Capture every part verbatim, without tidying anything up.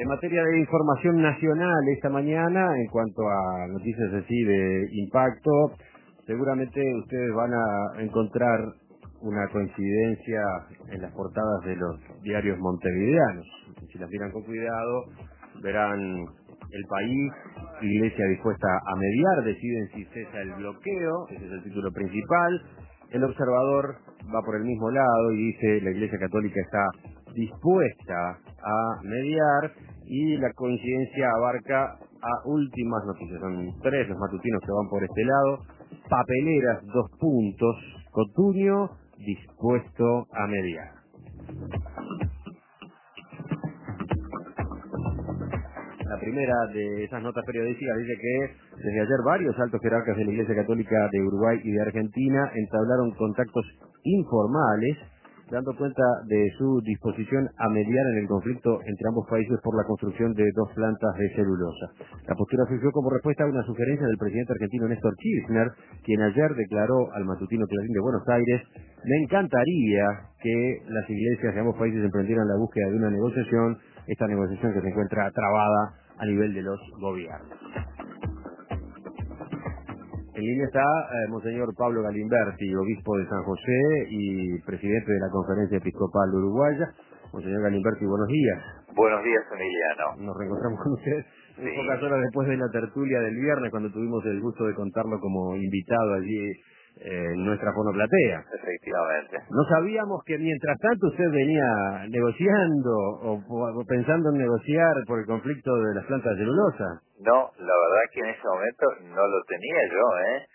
En materia de información nacional esta mañana, en cuanto a noticias así de impacto, seguramente ustedes van a encontrar una coincidencia en las portadas de los diarios montevideanos. Si las miran con cuidado, verán El País, Iglesia dispuesta a mediar, deciden si cesa el bloqueo, ese es el título principal. El Observador va por el mismo lado y dice la Iglesia Católica está dispuesta a mediar, y la coincidencia abarca a últimas noticias. Son tres los matutinos que van por este lado. Papeleras, dos puntos. Cotunio, dispuesto a mediar. La primera de esas notas periodísticas dice que desde ayer varios altos jerarcas de la Iglesia Católica de Uruguay y de Argentina entablaron contactos informales, dando cuenta de su disposición a mediar en el conflicto entre ambos países por la construcción de dos plantas de celulosa. La postura surgió como respuesta a una sugerencia del presidente argentino Néstor Kirchner, quien ayer declaró al matutino Clarín de Buenos Aires: me encantaría que las iglesias de ambos países emprendieran la búsqueda de una negociación, esta negociación que se encuentra trabada a nivel de los gobiernos. En línea está eh, Monseñor Pablo Galimberti, obispo de San José y presidente de la Conferencia Episcopal Uruguaya. Monseñor Galimberti, buenos días. Buenos días, Emiliano. Nos reencontramos con usted sí. un pocas horas después de la tertulia del viernes, cuando tuvimos el gusto de contarlo como invitado allí eh, en nuestra fonoplatea. Efectivamente. No sabíamos que mientras tanto usted venía negociando o, o pensando en negociar por el conflicto de las plantas de celulosa. No, la verdad que en ese momento no lo tenía yo, ¿eh?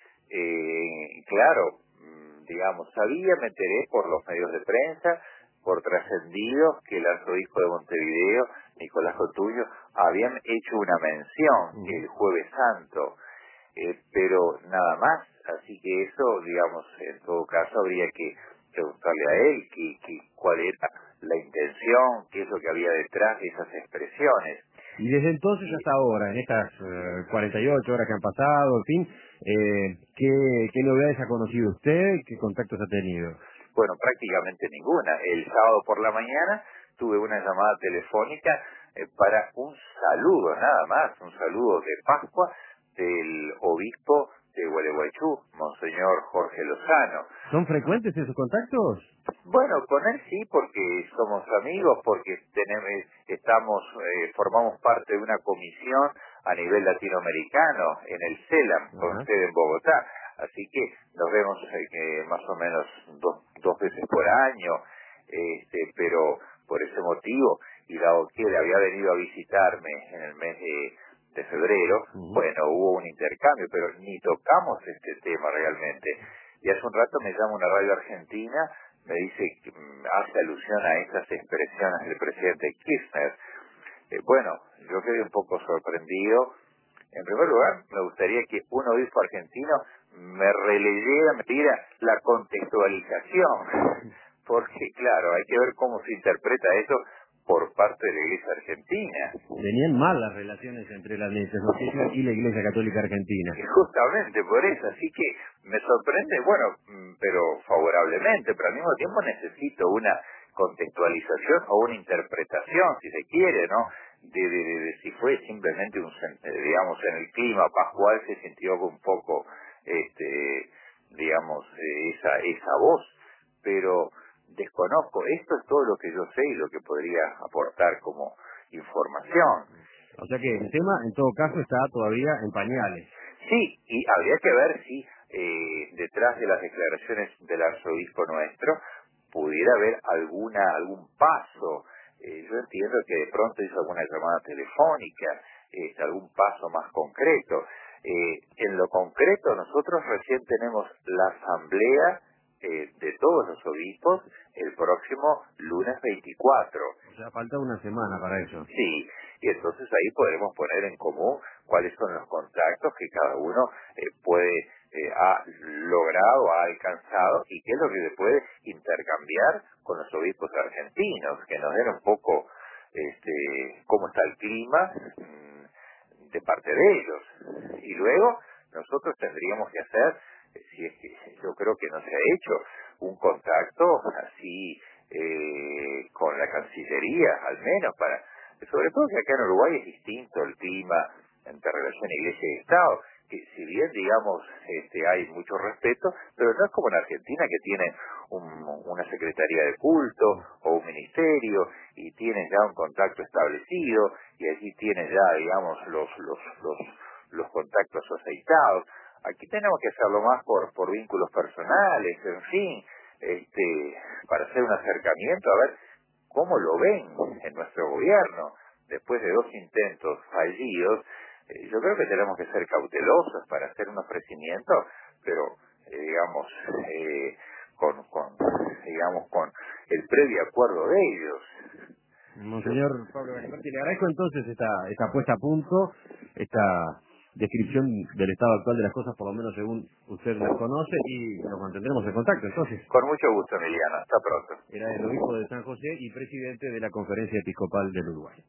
eh claro, digamos, sabía, me enteré por los medios de prensa, por trascendidos, que el arzobispo de Montevideo, Nicolás Cotunio, habían hecho una mención uh-huh. el Jueves Santo, eh, pero nada más. Así que eso, digamos, en todo caso habría que preguntarle a él que, que, cuál era la intención, qué es lo que había detrás de esas expresiones. Y desde entonces hasta ahora, en estas eh, cuarenta y ocho horas que han pasado, en fin, eh, ¿qué, ¿qué novedades ha conocido usted? ¿Qué contactos ha tenido? Bueno, prácticamente ninguna. El sábado por la mañana tuve una llamada telefónica eh, para un saludo, nada más, un saludo de Pascua del obispo de Gualeguaychú, Monseñor Jorge Lozano. ¿Son frecuentes esos contactos? Bueno, con él sí, porque somos amigos, porque tenemos, estamos, eh, formamos parte de una comisión a nivel latinoamericano en el CELAM, uh-huh. con sede en Bogotá. Así que nos vemos eh, más o menos dos, dos veces por año, este, pero por ese motivo, y dado que él había venido a visitarme en el mes de, de febrero, uh-huh. bueno, hubo un intercambio, pero ni tocamos este tema realmente. Y hace un rato me llama una radio argentina, me dice que hace alusión a estas expresiones del presidente Kirchner. Eh, bueno, yo quedé un poco sorprendido. En primer lugar, me gustaría que un obispo argentino me releyera, me diera la contextualización, porque claro, hay que ver cómo se interpreta eso por parte de la Iglesia Argentina. Venían mal las relaciones entre la administración y la Iglesia Católica Argentina. Y justamente por eso, así que me sorprende, bueno, pero favorablemente, pero al mismo tiempo necesito una contextualización o una interpretación, si se quiere, ¿no? De, de, de, de si fue simplemente un, digamos, en el clima pascual se sintió un poco, este, digamos, esa, esa voz, pero desconozco. Esto es todo lo que yo sé y lo que podría aportar como información. O sea que el tema, en todo caso, está todavía en pañales. Sí, y habría que ver si eh, detrás de las declaraciones del arzobispo nuestro pudiera haber alguna algún paso. Eh, yo entiendo que de pronto hizo alguna llamada telefónica, eh, algún paso más concreto. Eh, en lo concreto, nosotros recién tenemos la asamblea eh, de todos los obispos el próximo lunes veinticuatro. O sea, falta una semana para eso. Sí, y entonces ahí podremos poner en común cuáles son los contactos que cada uno eh, puede, eh, ha logrado, ha alcanzado, y qué es lo que se puede intercambiar con los obispos argentinos, que nos den un poco este cómo está el clima mmm, de parte de ellos. Y luego nosotros tendríamos que hacer, si es que yo creo que no se ha hecho, un contacto así eh, con la Cancillería, al menos para sobre todo que acá en Uruguay es distinto el clima entre relación iglesia y Estado, que si bien, digamos, este, hay mucho respeto, pero no es como en Argentina, que tienen un, una secretaría de culto o un ministerio y tienen ya un contacto establecido y allí tienen ya, digamos, los los los, los contactos aceitados. Aquí tenemos que hacerlo más por por vínculos personales, en fin, este, para hacer un acercamiento, a ver cómo lo ven en nuestro gobierno después de dos intentos fallidos. Eh, yo creo que tenemos que ser cautelosos para hacer un ofrecimiento, pero eh, digamos eh, con, con digamos con el previo acuerdo de ellos. Monseñor Pablo Galimberti, le agradezco entonces esta, esta puesta a punto, esta descripción del estado actual de las cosas, por lo menos según usted las conoce, y nos mantendremos en contacto entonces. Con mucho gusto, Emiliano. Hasta pronto. Era el obispo de San José y presidente de la Conferencia Episcopal del Uruguay.